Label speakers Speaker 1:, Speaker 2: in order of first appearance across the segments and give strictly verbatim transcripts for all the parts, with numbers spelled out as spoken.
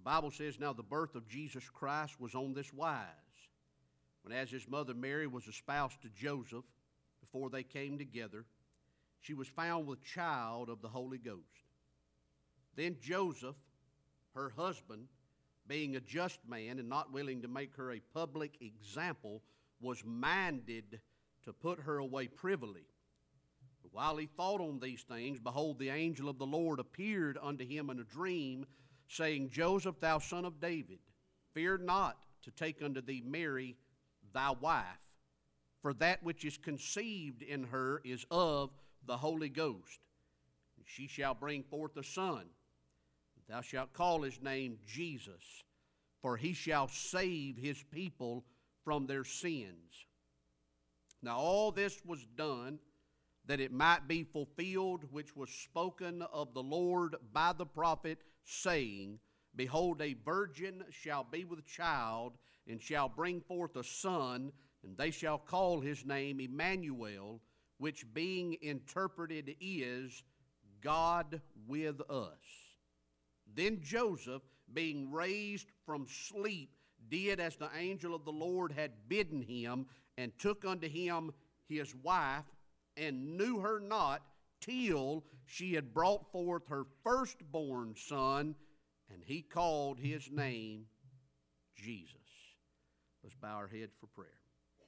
Speaker 1: Bible says, now the birth of Jesus Christ was on this wise, when as his mother Mary was espoused to Joseph, before they came together, she was found with child of the Holy Ghost. Then Joseph, her husband, being a just man and not willing to make her a public example, was minded to put her away privily. But while he thought on these things, behold, the angel of the Lord appeared unto him in a dream, saying, Joseph, thou son of David, fear not to take unto thee Mary thy wife, for that which is conceived in her is of the Holy Ghost. And she shall bring forth a son. Thou shalt call his name Jesus, for he shall save his people from their sins. Now all this was done that it might be fulfilled which was spoken of the Lord by the prophet, saying, Behold, a virgin shall be with child, and shall bring forth a son, and they shall call his name Emmanuel, which being interpreted is, God with us. Then Joseph, being raised from sleep, did as the angel of the Lord had bidden him, and took unto him his wife, and knew her not till she had brought forth her firstborn son, and he called his name Jesus. Let's bow our heads for prayer.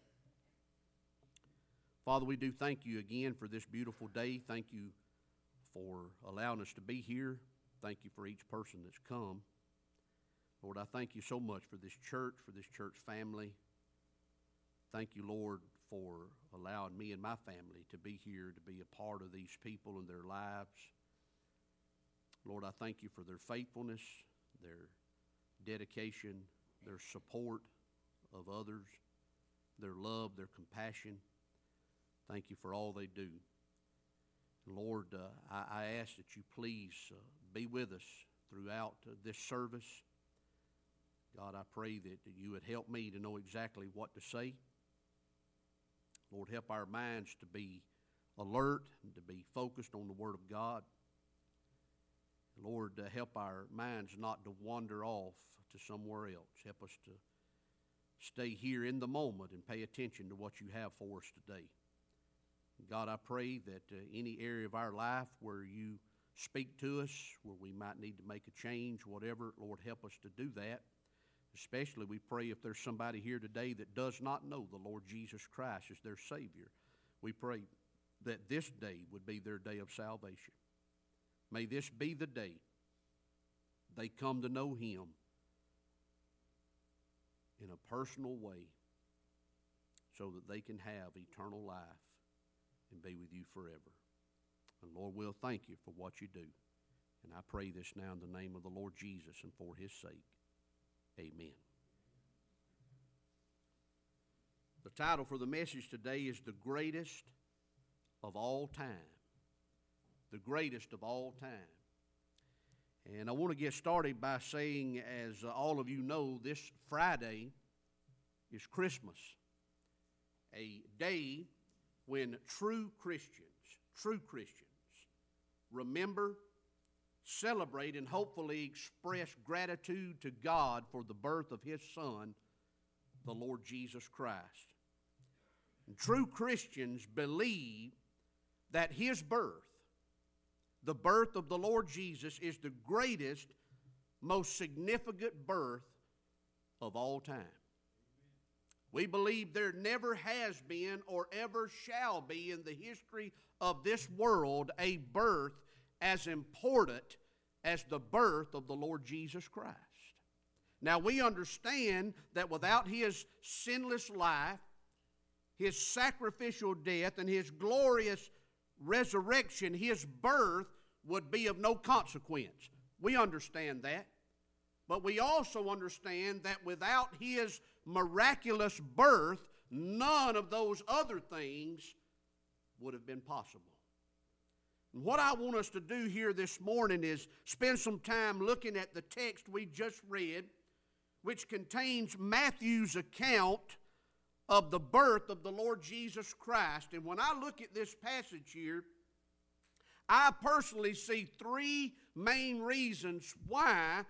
Speaker 1: Father, we do thank you again for this beautiful day. Thank you for allowing us to be here. Thank you for each person that's come. Lord, I thank you so much for this church, for this church family. Thank you, Lord, for allowing me and my family to be here, to be a part of these people and their lives. Lord, I thank you for their faithfulness, their dedication, their support of others, their love, their compassion. Thank you for all they do. Lord, uh, I, I ask that you please uh, be with us throughout uh, this service. God, I pray that, that you would help me to know exactly what to say. Lord, help our minds to be alert and to be focused on the Word of God. Lord, uh, help our minds not to wander off to somewhere else. Help us to stay here in the moment and pay attention to what you have for us today. God, I pray that uh, any area of our life where you speak to us, where we might need to make a change, whatever, Lord, help us to do that. Especially we pray if there's somebody here today that does not know the Lord Jesus Christ as their Savior. We pray that this day would be their day of salvation. May this be the day they come to know him in a personal way so that they can have eternal life and be with you forever. And Lord, we'll thank you for what you do. And I pray this now in the name of the Lord Jesus and for his sake. Amen. The title for the message today is The Greatest of All Time. The greatest of all time. And I want to get started by saying, as all of you know, this Friday is Christmas, a day when true Christians, true Christians, remember, celebrate, and hopefully express gratitude to God for the birth of his Son, the Lord Jesus Christ. And true Christians believe that his birth, the birth of the Lord Jesus, is the greatest, most significant birth of all time. We believe there never has been or ever shall be in the history of this world a birth as important as the birth of the Lord Jesus Christ. Now we understand that without his sinless life, his sacrificial death, and his glorious resurrection, his birth would be of no consequence. We understand that. But we also understand that without his miraculous birth, none of those other things would have been possible. And what I want us to do here this morning is spend some time looking at the text we just read, which contains Matthew's account of the birth of the Lord Jesus Christ. And when I look at this passage here, I personally see three main reasons why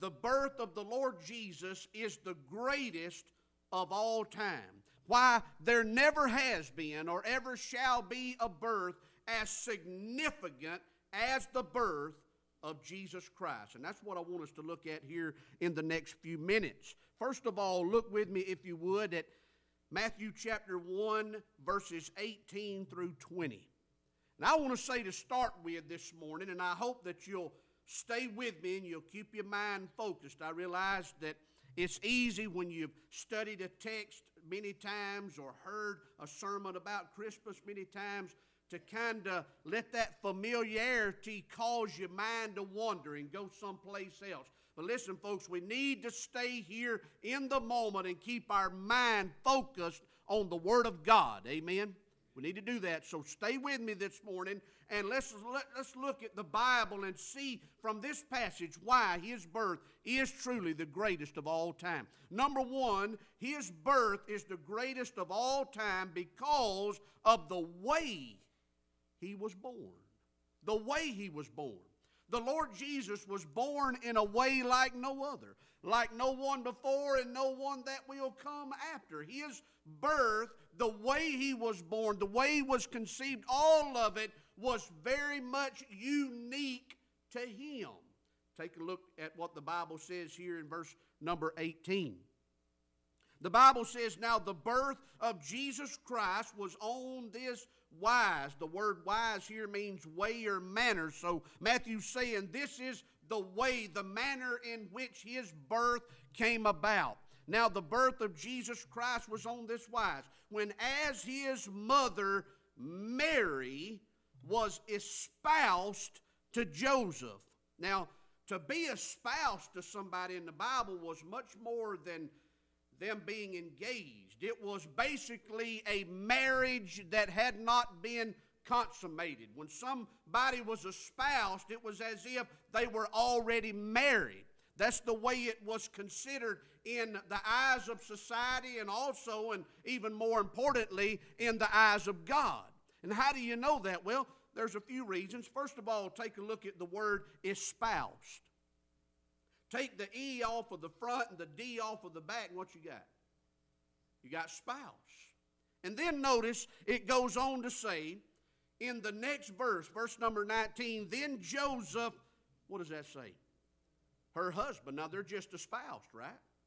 Speaker 1: the birth of the Lord Jesus is the greatest of all time. Why, there never has been or ever shall be a birth as significant as the birth of Jesus Christ. And that's what I want us to look at here in the next few minutes. First of all, look with me, if you would, at Matthew chapter one, verses eighteen through twenty. And I want to say to start with this morning, and I hope that you'll stay with me and you'll keep your mind focused. I realize that it's easy when you've studied a text many times or heard a sermon about Christmas many times to kind of let that familiarity cause your mind to wander and go someplace else. But listen, folks, we need to stay here in the moment and keep our mind focused on the Word of God. Amen? We need to do that. So stay with me this morning, and let's, let, let's look at the Bible and see from this passage why His birth is truly the greatest of all time. Number one, His birth is the greatest of all time because of the way He was born. The way He was born. The Lord Jesus was born in a way like no other, like no one before and no one that will come after. His birth, the way He was born, the way He was conceived, all of it was very much unique to Him. Take a look at what the Bible says here in verse number eighteen. The Bible says, now the birth of Jesus Christ was on this wise. The word wise here means way or manner. So Matthew's saying this is the way, the manner in which His birth came about. Now the birth of Jesus Christ was on this wise. When as His mother Mary was espoused to Joseph. Now to be espoused to somebody in the Bible was much more than them being engaged. It was basically a marriage that had not been consummated. When somebody was espoused, it was as if they were already married. That's the way it was considered in the eyes of society, and also, and even more importantly, in the eyes of God. And how do you know that? Well, there's a few reasons. First of all, take a look at the word espoused. Take the E off of the front and the D off of the back, and what you got? You got spouse. And then notice it goes on to say in the next verse, verse number nineteen, then Joseph, what does that say? Her husband. Now they're just espoused, right?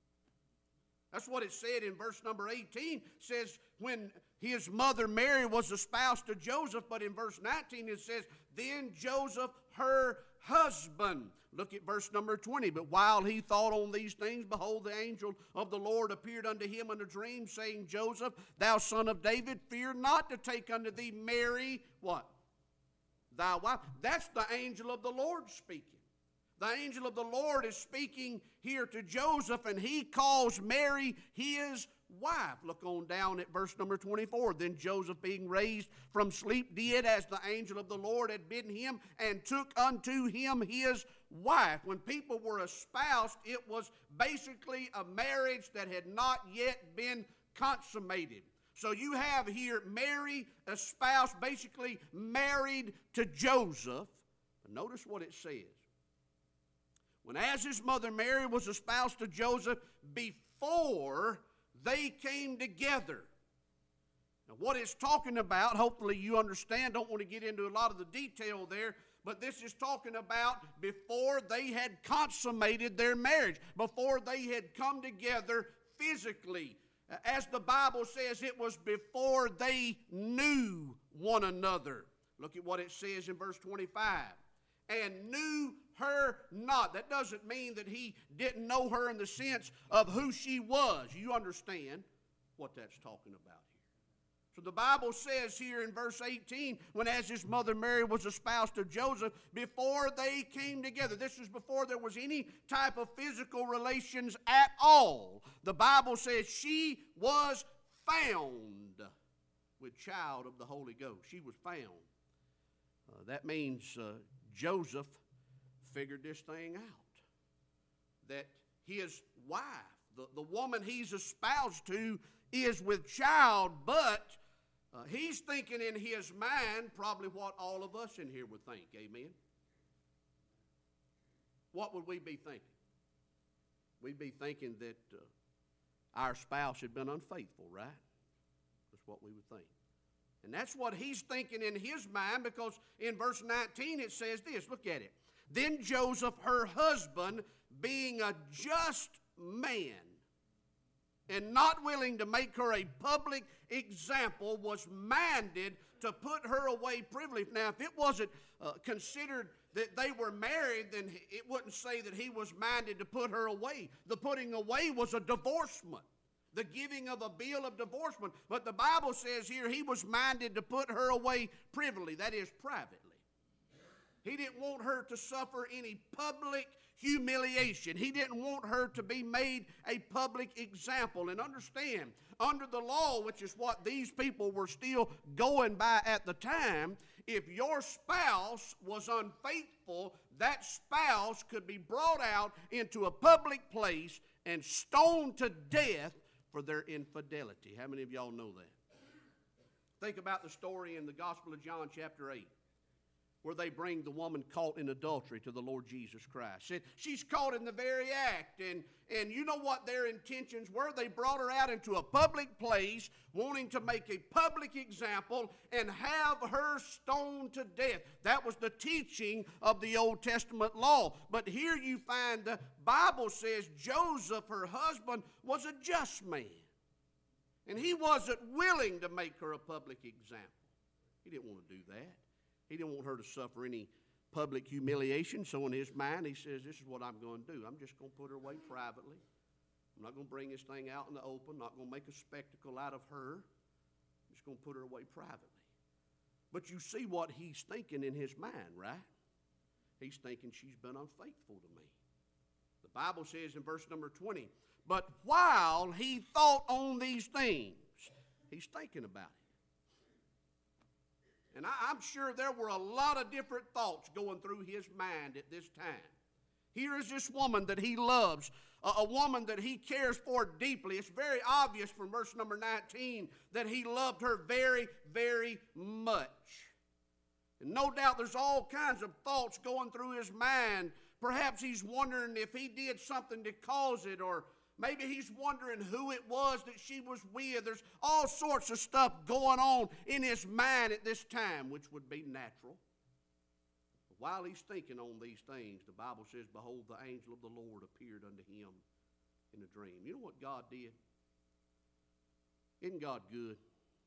Speaker 1: That's what it said in verse number eighteen. It says when his mother Mary was espoused to Joseph, but in verse nineteen it says, then Joseph, her husband. Look at verse number twenty. But while he thought on these things, behold, the angel of the Lord appeared unto him in a dream, saying, Joseph, thou son of David, fear not to take unto thee Mary, what? Thy wife. That's the angel of the Lord speaking. The angel of the Lord is speaking here to Joseph, and he calls Mary his wife. Look on down at verse number twenty-four. Then Joseph, being raised from sleep, did as the angel of the Lord had bidden him, and took unto him his wife. When people were espoused, it was basically a marriage that had not yet been consummated. So you have here Mary espoused, basically married to Joseph. But notice what it says. When as his mother Mary was espoused to Joseph, before they came together. Now what it's talking about, hopefully you understand, don't want to get into a lot of the detail there, but this is talking about before they had consummated their marriage, before they had come together physically. As the Bible says, it was before they knew one another. Look at what it says in verse twenty-five. And knew her not. That doesn't mean that he didn't know her in the sense of who she was. You understand what that's talking about here. So the Bible says here in verse eighteen, when as his mother Mary was espoused to Joseph, before they came together. This is before there was any type of physical relations at all. The Bible says she was found with child of the Holy Ghost. She was found. Uh, that means uh, Joseph figured this thing out. That his wife, the, the woman he's espoused to, is with child, but uh, he's thinking in his mind probably what all of us in here would think. Amen? What would we be thinking? we'd be thinking that uh, our spouse had been unfaithful, right? That's what we would think. And that's what he's thinking in his mind, because in verse nineteen it says this. Look at it. Then Joseph, her husband, being a just man and not willing to make her a public example, was minded to put her away privily. Now, if it wasn't uh, considered that they were married, then it wouldn't say that he was minded to put her away. The putting away was a divorcement, the giving of a bill of divorcement. But the Bible says here he was minded to put her away privily, that is, privately. He didn't want her to suffer any public humiliation. He didn't want her to be made a public example. And understand, under the law, which is what these people were still going by at the time, if your spouse was unfaithful, that spouse could be brought out into a public place and stoned to death for their infidelity. How many of y'all know that? Think about the story in the Gospel of John chapter eight, where they bring the woman caught in adultery to the Lord Jesus Christ. She's caught in the very act, and, and you know what their intentions were? They brought her out into a public place, wanting to make a public example and have her stoned to death. That was the teaching of the Old Testament law. But here you find the Bible says Joseph, her husband, was a just man. And he wasn't willing to make her a public example. He didn't want to do that. He didn't want her to suffer any public humiliation. So in his mind, he says, this is what I'm going to do. I'm just going to put her away privately. I'm not going to bring this thing out in the open. Not going to make a spectacle out of her. I'm just going to put her away privately. But you see what he's thinking in his mind, right? He's thinking she's been unfaithful to me. The Bible says in verse number twenty, but while he thought on these things, he's thinking about it. And I, I'm sure there were a lot of different thoughts going through his mind at this time. Here is this woman that he loves, a, a woman that he cares for deeply. It's very obvious from verse number nineteen that he loved her very, very much. And no doubt there's all kinds of thoughts going through his mind. Perhaps he's wondering if he did something to cause it, or maybe he's wondering who it was that she was with. There's all sorts of stuff going on in his mind at this time, which would be natural. But while he's thinking on these things, the Bible says, behold, the angel of the Lord appeared unto him in a dream. You know what God did? Isn't God good?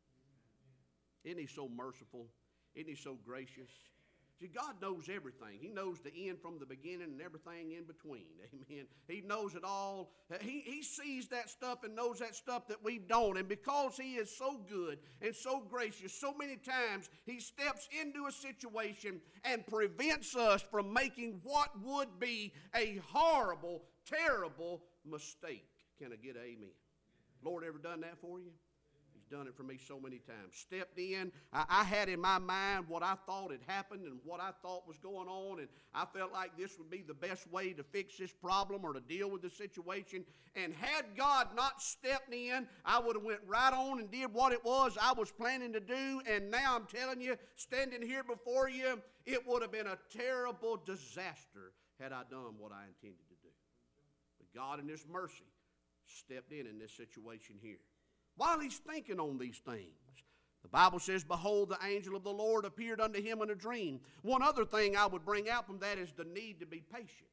Speaker 1: Isn't he so merciful? Isn't he so gracious? See, God knows everything. He knows the end from the beginning and everything in between. Amen. He knows it all. He, he sees that stuff and knows that stuff that we don't. And because he is so good and so gracious, so many times he steps into a situation and prevents us from making what would be a horrible, terrible mistake. Can I get an amen? Lord ever done that for you? Done it for me so many times. Stepped in. I, I had in my mind what I thought had happened and what I thought was going on, and I felt like this would be the best way to fix this problem or to deal with the situation. And had God not stepped in, I would have went right on and did what it was I was planning to do. And now I'm telling you, standing here before you, it would have been a terrible disaster had I done what I intended to do. But God in his mercy stepped in in this situation here. While he's thinking on these things, the Bible says, behold, the angel of the Lord appeared unto him in a dream. One other thing I would bring out from that is the need to be patient.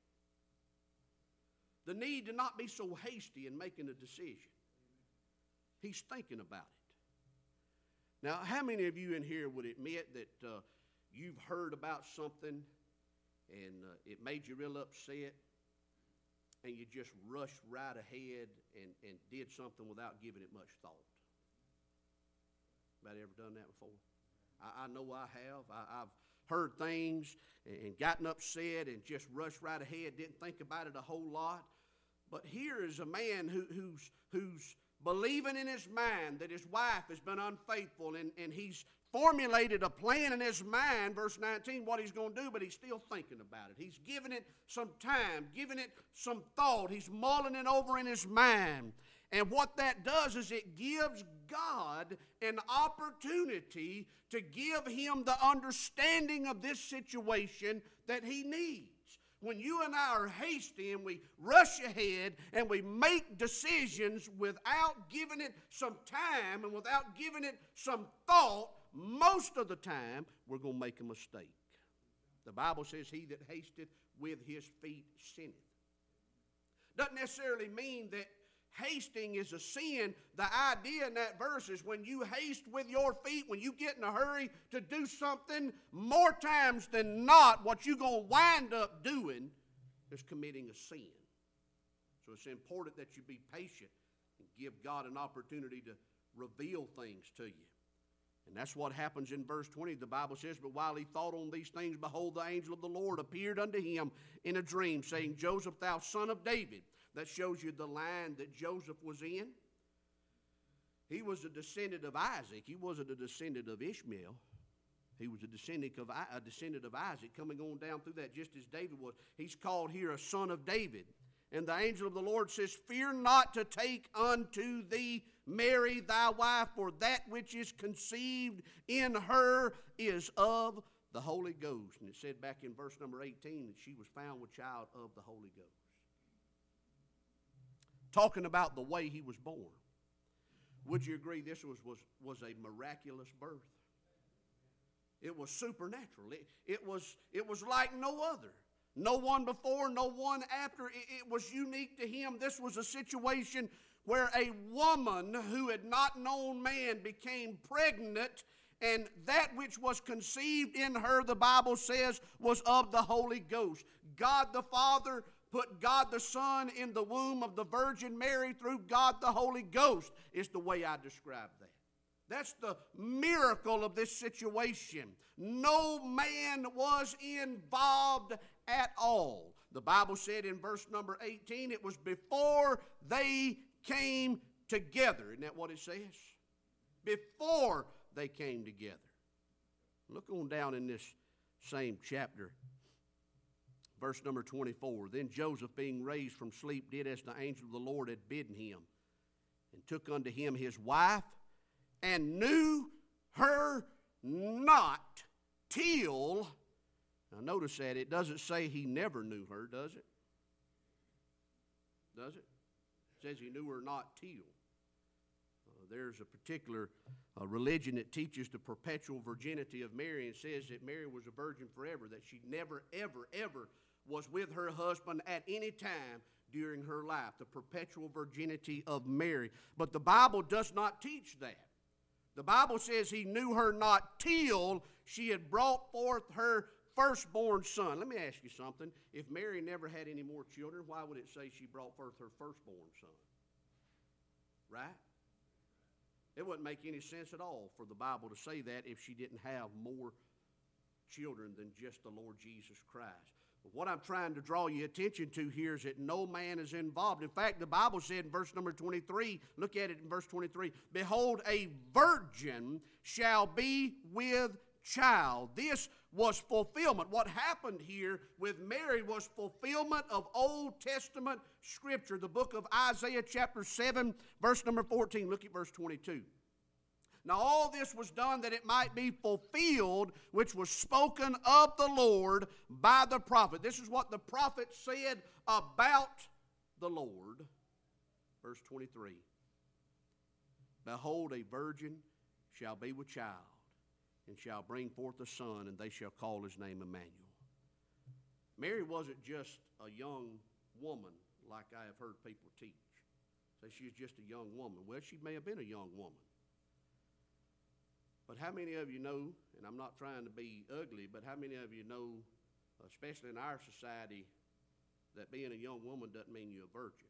Speaker 1: The need to not be so hasty in making a decision. He's thinking about it. Now, how many of you in here would admit that uh, you've heard about something and uh, it made you real upset, and you just rushed right ahead and, and did something without giving it much thought? Anybody ever done that before? I, I know I have. I, I've heard things and, and gotten upset and just rushed right ahead, didn't think about it a whole lot. But here is a man who, who's, who's believing in his mind that his wife has been unfaithful, and, and he's formulated a plan in his mind, verse nineteen, what he's going to do, but he's still thinking about it. He's giving it some time, giving it some thought. He's mulling it over in his mind. And what that does is it gives God an opportunity to give him the understanding of this situation that he needs. when you and I are hasty and we rush ahead and we make decisions without giving it some time and without giving it some thought, most of the time we're going to make a mistake. The Bible says, he that hasteth with his feet sinneth. Doesn't necessarily mean that hasting is a sin. The idea in that verse is when you haste with your feet, when you get in a hurry to do something, more times than not, what you're going to wind up doing is committing a sin. So it's important that you be patient and give God an opportunity to reveal things to you. And that's what happens in verse twenty. The Bible says, but while he thought on these things, behold, the angel of the Lord appeared unto him in a dream, saying, Joseph, thou son of David. That shows you the line that Joseph was in. He was a descendant of Isaac. He wasn't a descendant of Ishmael. He was a descendant of, a descendant of Isaac, coming on down through that just as David was. He's called here a son of David. And the angel of the Lord says, fear not to take unto thee Mary thy wife, for that which is conceived in her is of the Holy Ghost. And it said back in verse number eighteen that she was found with child of the Holy Ghost. Talking about the way he was born. Would you agree this was, was, was a miraculous birth? It was supernatural. It, it, was, it was like no other. No one before, no one after. It, it was unique to him. This was a situation where a woman who had not known man became pregnant, and that which was conceived in her, the Bible says, was of the Holy Ghost. God the Father put God the Son in the womb of the Virgin Mary through God the Holy Ghost, is the way I describe that. That's the miracle of this situation. No man was involved at all. The Bible said in verse number eighteen, it was before they came together. Isn't that what it says? Before they came together. Look on down in this same chapter. Verse number twenty-four, then Joseph, being raised from sleep, did as the angel of the Lord had bidden him, and took unto him his wife, and knew her not till, now notice that it doesn't say he never knew her, does it? Does it? It says he knew her not till. Uh, there's a particular uh, religion that teaches the perpetual virginity of Mary and says that Mary was a virgin forever, that she never, ever, ever was with her husband at any time during her life, the perpetual virginity of Mary. But the Bible does not teach that. The Bible says he knew her not till she had brought forth her firstborn son. Let me ask you something. If Mary never had any more children, why would it say she brought forth her firstborn son? Right? It wouldn't make any sense at all for the Bible to say that if she didn't have more children than just the Lord Jesus Christ. But what I'm trying to draw your attention to here is that no man is involved. In fact, the Bible said in verse number twenty-three, look at it in verse twenty-three, behold, a virgin shall be with child. This was fulfillment. What happened here with Mary was fulfillment of Old Testament Scripture. The book of Isaiah chapter seven, verse number fourteen. Look at verse twenty-two. Now all this was done that it might be fulfilled, which was spoken of the Lord by the prophet. This is what the prophet said about the Lord. Verse twenty-three. Behold, a virgin shall be with child, and shall bring forth a son, and they shall call his name Emmanuel. Mary wasn't just a young woman like I have heard people teach. Say she was just a young woman. Well, she may have been a young woman. But how many of you know, and I'm not trying to be ugly, but how many of you know, especially in our society, that being a young woman doesn't mean you're a virgin?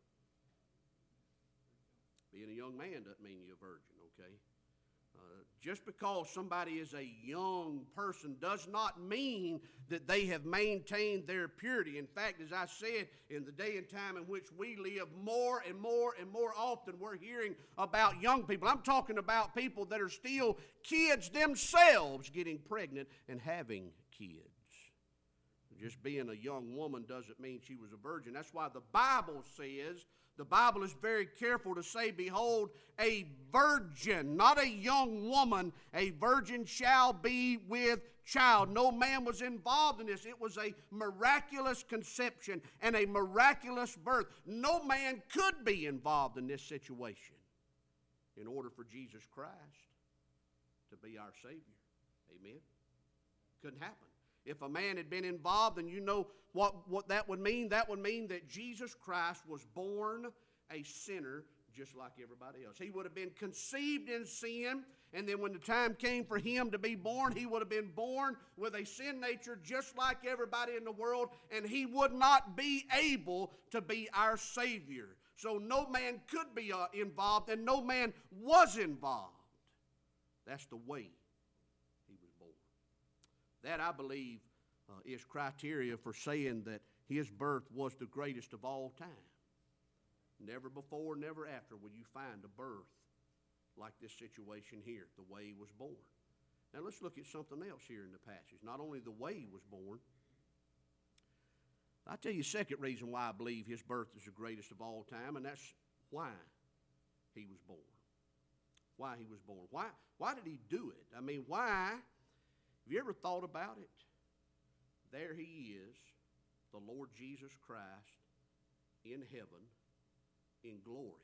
Speaker 1: Being a young man doesn't mean you're a virgin, okay? Uh, just because somebody is a young person does not mean that they have maintained their purity. In fact, as I said, in the day and time in which we live, more and more and more often we're hearing about young people. I'm talking about people that are still kids themselves getting pregnant and having kids. Just being a young woman doesn't mean she was a virgin. That's why the Bible says, the Bible is very careful to say, behold, a virgin, not a young woman, a virgin shall be with child. No man was involved in this. It was a miraculous conception and a miraculous birth. No man could be involved in this situation in order for Jesus Christ to be our Savior. Amen? Couldn't happen. If a man had been involved, and you know what, what that would mean, that would mean that Jesus Christ was born a sinner just like everybody else. He would have been conceived in sin, and then when the time came for him to be born, he would have been born with a sin nature just like everybody in the world, and he would not be able to be our Savior. So no man could be uh, involved, and no man was involved. That's the way he was born. That, I believe, uh, is criteria for saying that his birth was the greatest of all time. Never before, never after will you find a birth like this situation here, the way he was born. Now let's look at something else here in the passage. Not only the way he was born, I'll tell you a second reason why I believe his birth is the greatest of all time, and that's why he was born. Why he was born. Why, why did he do it? I mean, why? Have you ever thought about it? There he is, the Lord Jesus Christ, in heaven, in glory.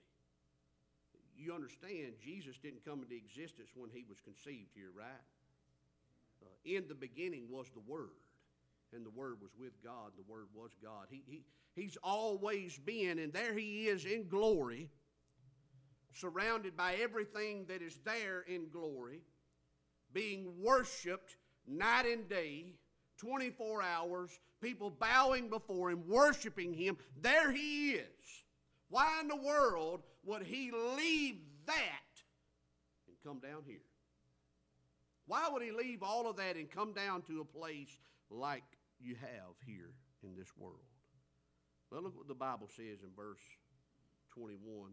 Speaker 1: You understand, Jesus didn't come into existence when he was conceived here, right? Uh, in the beginning was the Word, and the Word was with God, the Word was God. He, he, he's always been, and there he is in glory, surrounded by everything that is there in glory, being worshiped night and day, twenty-four hours, people bowing before him, worshiping him. There he is. Why in the world would he leave that and come down here? Why would he leave all of that and come down to a place like you have here in this world? Well, look what the Bible says in verse twenty-one.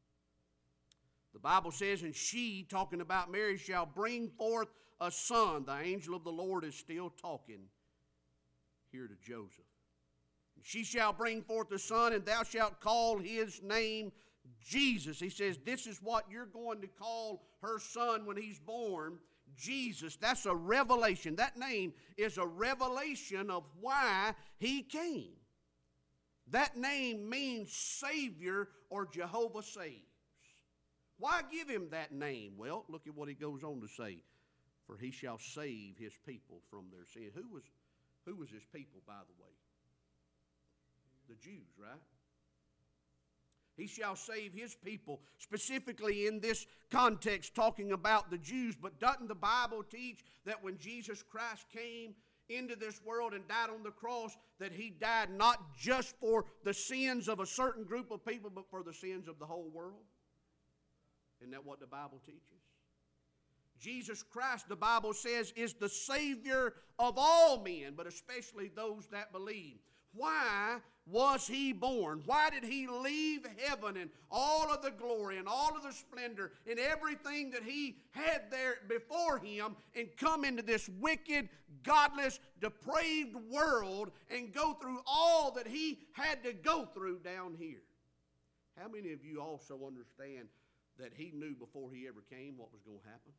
Speaker 1: The Bible says, and she, talking about Mary, shall bring forth a son. The angel of the Lord is still talking here to Joseph. She shall bring forth a son, and thou shalt call his name Jesus. He says, this is what you're going to call her son when he's born, Jesus. That's a revelation. That name is a revelation of why he came. That name means Savior or Jehovah saves. Why give him that name? Well, look at what he goes on to say. For he shall save his people from their sin. Who was, who was his people, by the way? The Jews, right? He shall save his people, specifically in this context, talking about the Jews. But doesn't the Bible teach that when Jesus Christ came into this world and died on the cross, that he died not just for the sins of a certain group of people, but for the sins of the whole world? Isn't that what the Bible teaches? Jesus Christ, the Bible says, is the Savior of all men, but especially those that believe. Why was he born? Why did he leave heaven and all of the glory and all of the splendor and everything that he had there before him and come into this wicked, godless, depraved world and go through all that he had to go through down here? How many of you also understand that he knew before he ever came what was going to happen?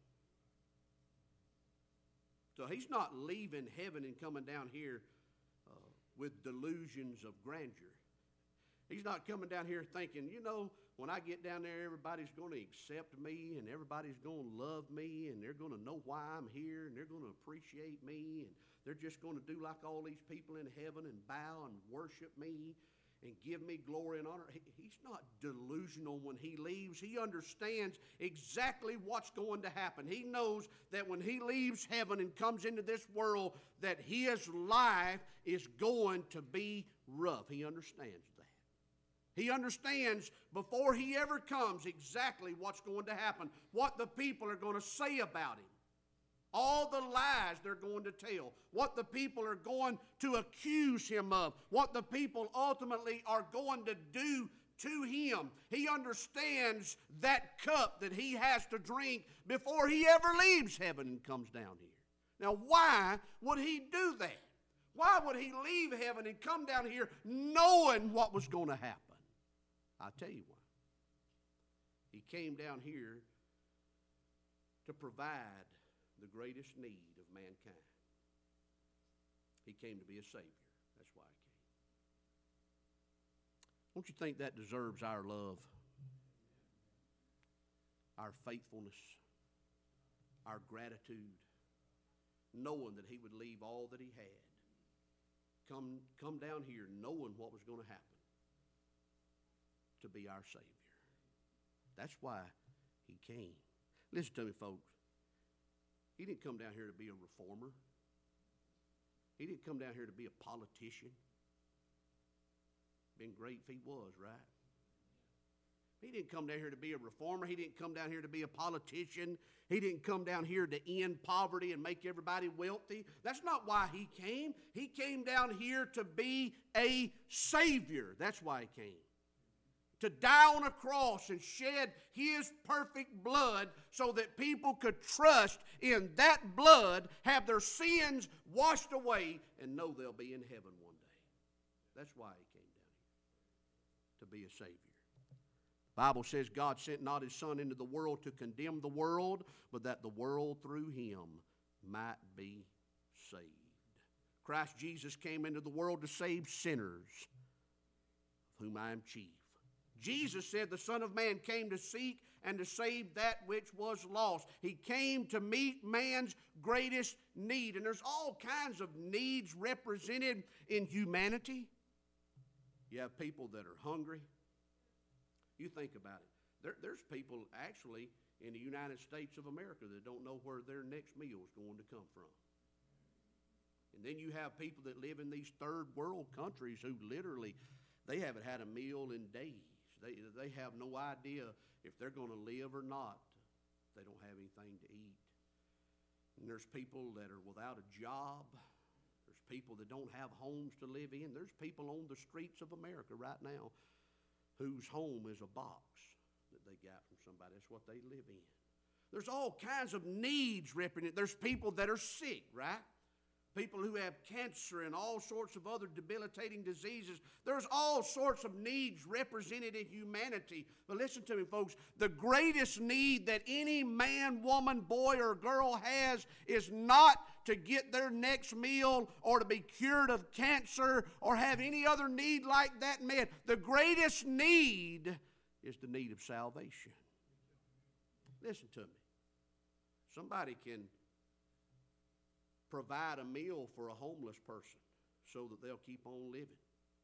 Speaker 1: So he's not leaving heaven and coming down here uh, with delusions of grandeur. He's not coming down here thinking, you know, when I get down there, everybody's going to accept me and everybody's going to love me and they're going to know why I'm here and they're going to appreciate me and they're just going to do like all these people in heaven and bow and worship me and give me glory and honor. He, he's not delusional when he leaves. He understands exactly what's going to happen. He knows that when he leaves heaven and comes into this world, that his life is going to be rough. He understands that. He understands before he ever comes exactly what's going to happen, what the people are going to say about him. All the lies they're going to tell, what the people are going to accuse him of, what the people ultimately are going to do to him. He understands that cup that he has to drink before he ever leaves heaven and comes down here. Now, why would he do that? Why would he leave heaven and come down here knowing what was going to happen? I'll tell you why. He came down here to provide the greatest need of mankind. He came to be a Savior. That's why he came. Don't you think that deserves our love, our faithfulness, our gratitude, knowing that he would leave all that he had, come, come down here knowing what was going to happen, to be our Savior. That's why he came. Listen to me, folks. He didn't come down here to be a reformer. He didn't come down here to be a politician. Been great if he was, right? He didn't come down here to be a reformer. He didn't come down here to be a politician. He didn't come down here to end poverty and make everybody wealthy. That's not why he came. He came down here to be a Savior. That's why he came. To die on a cross and shed his perfect blood so that people could trust in that blood, have their sins washed away, and know they'll be in heaven one day. That's why he came down here, to be a Savior. The Bible says God sent not his Son into the world to condemn the world, but that the world through him might be saved. Christ Jesus came into the world to save sinners, of whom I am chief. Jesus said the Son of Man came to seek and to save that which was lost. He came to meet man's greatest need. And there's all kinds of needs represented in humanity. You have people that are hungry. You think about it. There, there's people actually in the United States of America that don't know where their next meal is going to come from. And then you have people that live in these third world countries who literally, they haven't had a meal in days. They, they have no idea if they're going to live or not. They don't have anything to eat. And there's people that are without a job. There's people that don't have homes to live in. There's people on the streets of America right now whose home is a box that they got from somebody. That's what they live in. There's all kinds of needs represented. There's people that are sick, right? People who have cancer and all sorts of other debilitating diseases. There's all sorts of needs represented in humanity. But listen to me, folks. The greatest need that any man, woman, boy, or girl has is not to get their next meal or to be cured of cancer or have any other need like that met. The greatest need is the need of salvation. Listen to me. Somebody can provide a meal for a homeless person so that they'll keep on living.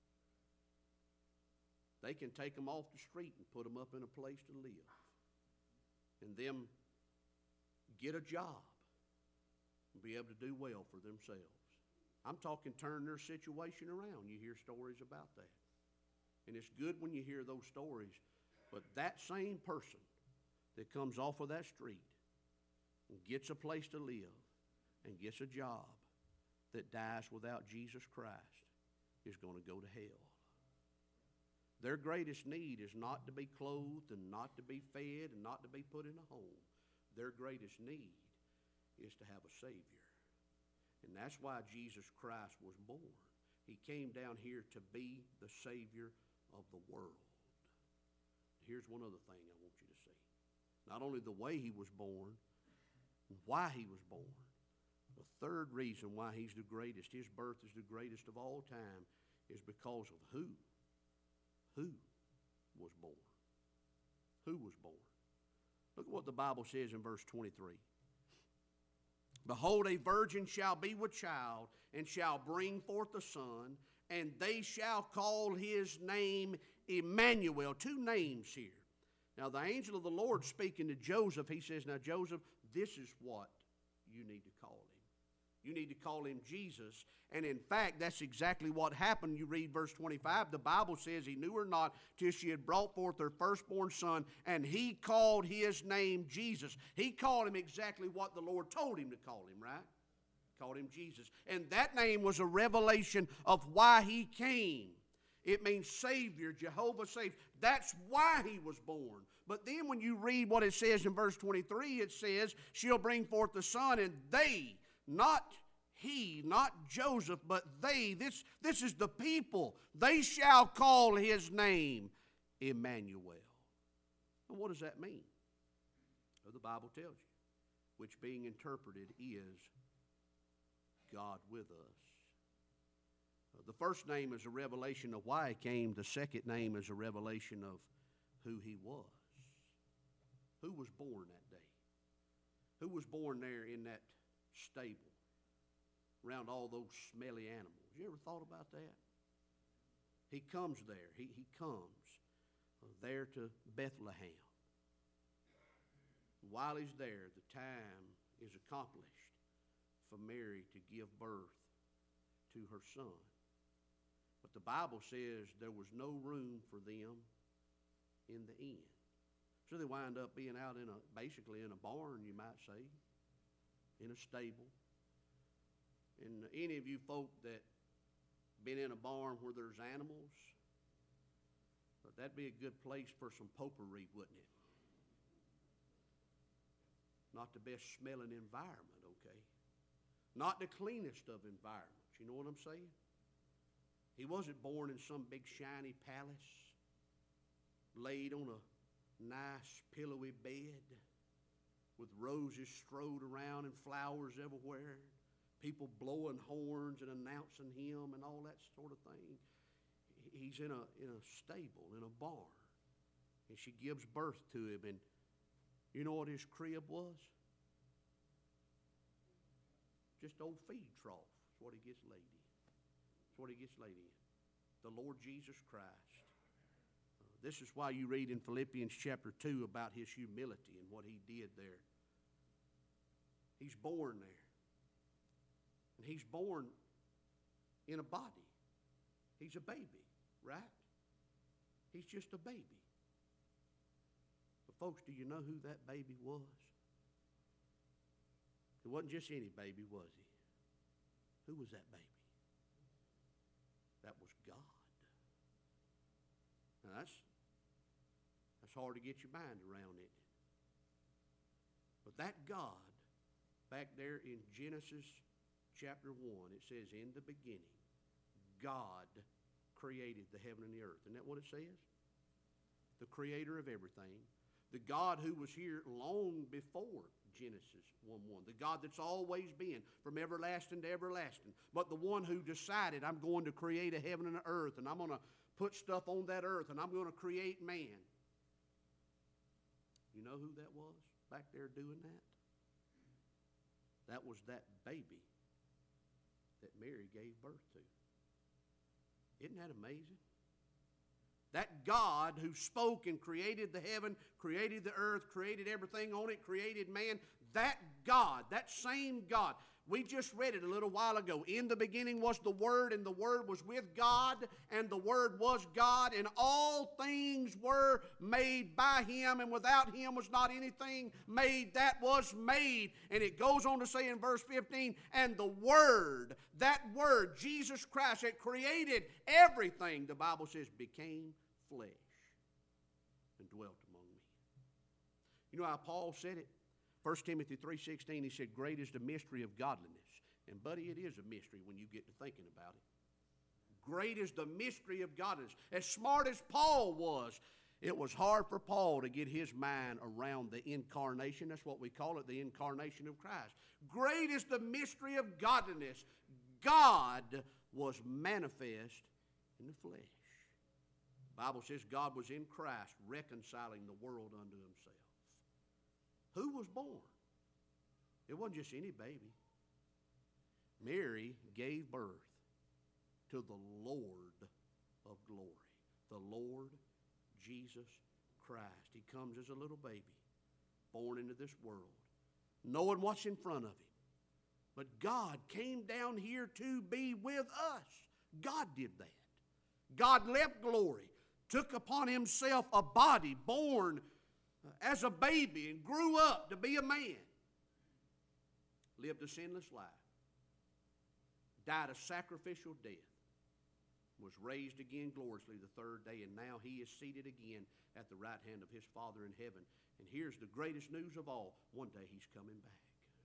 Speaker 1: They can take them off the street and put them up in a place to live. And them get a job and be able to do well for themselves. I'm talking turn their situation around. You hear stories about that. And it's good when you hear those stories. But that same person that comes off of that street and gets a place to live and gets a job that dies without Jesus Christ is going to go to hell. Their greatest need is not to be clothed and not to be fed and not to be put in a home. Their greatest need is to have a Savior. And that's why Jesus Christ was born. He came down here to be the Savior of the world. Here's one other thing I want you to see. Not only the way he was born, and why he was born. The third reason why he's the greatest, his birth is the greatest of all time, is because of who? Who was born? Who was born? Look at what the Bible says in verse twenty-three. Behold, a virgin shall be with child, and shall bring forth a son, and they shall call his name Emmanuel. Two names here. Now the angel of the Lord speaking to Joseph, he says, now Joseph, this is what you need to call him. You need to call him Jesus. And in fact, that's exactly what happened. You read verse twenty-five. The Bible says he knew her not till she had brought forth her firstborn son, and he called his name Jesus. He called him exactly what the Lord told him to call him, right? Called him Jesus. And that name was a revelation of why he came. It means Savior, Jehovah saves. That's why he was born. But then when you read what it says in verse twenty-three, it says, she'll bring forth the son, and they, not he, not Joseph, but they, this, this is the people, they shall call his name Emmanuel. And what does that mean? Well, the Bible tells you, which being interpreted is God with us. The first name is a revelation of why he came. The second name is a revelation of who he was. Who was born that day? Who was born there in that stable around all those smelly animals? You ever thought about that? He comes there. He, he comes there to Bethlehem. While he's there, the time is accomplished for Mary to give birth to her son. But the Bible says there was no room for them in the inn. So they wind up being out in a, basically in a barn, you might say, in a stable. And any of you folk that been in a barn where there's animals, that'd be a good place for some potpourri, wouldn't it? Not the best smelling environment, okay? Not the cleanest of environments, you know what I'm saying? He wasn't born in some big shiny palace, laid on a nice pillowy bed with roses strewed around and flowers everywhere, people blowing horns and announcing him and all that sort of thing. He's in a, in a stable, in a barn, and she gives birth to him, and you know what his crib was? Just old feed trough. That's what he gets laid in. That's what he gets laid in. The Lord Jesus Christ. Uh, this is why you read in Philippians chapter two about his humility and what he did there. He's born there. And he's born in a body. He's a baby, right? He's just a baby. But folks, do you know who that baby was? It wasn't just any baby, was he? Who was that baby? That was God. Now that's, that's hard to get your mind around, isn't it? But that God, back there in Genesis chapter one, it says, in the beginning, God created the heaven and the earth. Isn't that what it says? The creator of everything. The God who was here long before Genesis one one. The God that's always been from everlasting to everlasting. But the one who decided, I'm going to create a heaven and an earth, and I'm going to put stuff on that earth, and I'm going to create man. You know who that was back there doing that? That was that baby that Mary gave birth to. Isn't that amazing? That God who spoke and created the heaven, created the earth, created everything on it, created man, that God, that same God. We just read it a little while ago. In the beginning was the Word, and the Word was with God, and the Word was God, and all things were made by Him, and without Him was not anything made that was made. And it goes on to say in verse fifteen, and the Word, that Word, Jesus Christ, that created everything, the Bible says, became flesh and dwelt among men. You know how Paul said it? First Timothy three sixteen, he said, great is the mystery of godliness. And buddy, it is a mystery when you get to thinking about it. Great is the mystery of godliness. As smart as Paul was, it was hard for Paul to get his mind around the incarnation. That's what we call it, the incarnation of Christ. Great is the mystery of godliness. God was manifest in the flesh. The Bible says God was in Christ reconciling the world unto himself. Who was born? It wasn't just any baby. Mary gave birth to the Lord of glory, the Lord Jesus Christ. He comes as a little baby, born into this world, knowing what's in front of him. But God came down here to be with us. God did that. God left glory, took upon himself a body born as a baby and grew up to be a man, lived a sinless life, died a sacrificial death, was raised again gloriously the third day, and now he is seated again at the right hand of his Father in heaven. And here's the greatest news of all. One day he's coming back.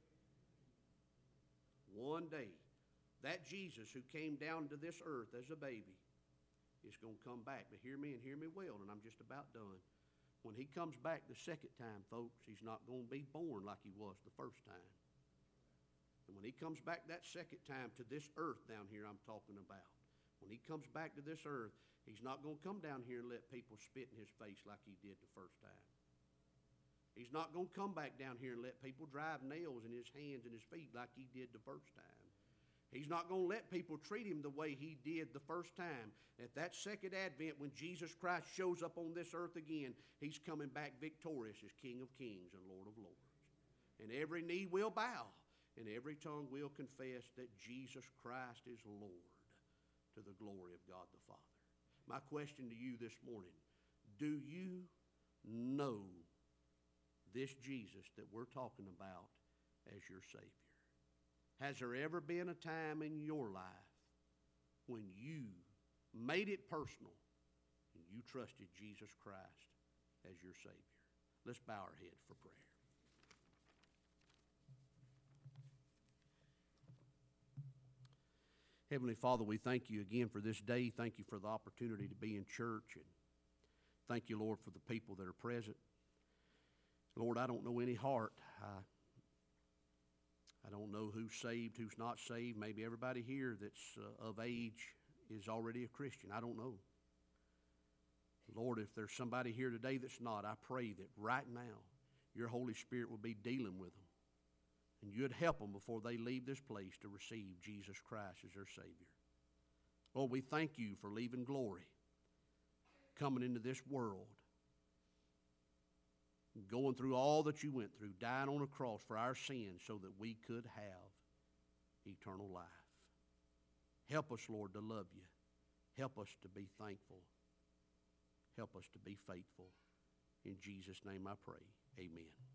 Speaker 1: One day, that Jesus who came down to this earth as a baby is going to come back. But hear me and hear me well, and I'm just about done. When he comes back the second time, folks, he's not going to be born like he was the first time. And when he comes back that second time to this earth down here I'm talking about, When he comes back to this earth, he's not going to come down here and let people spit in his face like he did the first time. He's not going to come back down here and let people drive nails in his hands and his feet like he did the first time. He's not going to let people treat him the way he did the first time. At that second advent, when Jesus Christ shows up on this earth again, he's coming back victorious as King of Kings and Lord of Lords. And every knee will bow, and every tongue will confess that Jesus Christ is Lord, to the glory of God the Father. My question to you this morning, do you know this Jesus that we're talking about as your Savior? Has there ever been a time in your life when you made it personal and you trusted Jesus Christ as your Savior? Let's bow our heads for prayer. Heavenly Father, we thank you again for this day. Thank you for the opportunity to be in church. And thank you, Lord, for the people that are present. Lord, I don't know any heart. I, I don't know who's saved, who's not saved. Maybe everybody here that's uh, of age is already a Christian. I don't know. Lord, if there's somebody here today that's not, I pray that right now your Holy Spirit will be dealing with them. And you'd help them before they leave this place to receive Jesus Christ as their Savior. Lord, we thank you for leaving glory, coming into this world, going through all that you went through, dying on a cross for our sins so that we could have eternal life. Help us, Lord, to love you. Help us to be thankful. Help us to be faithful. In Jesus' name I pray. Amen.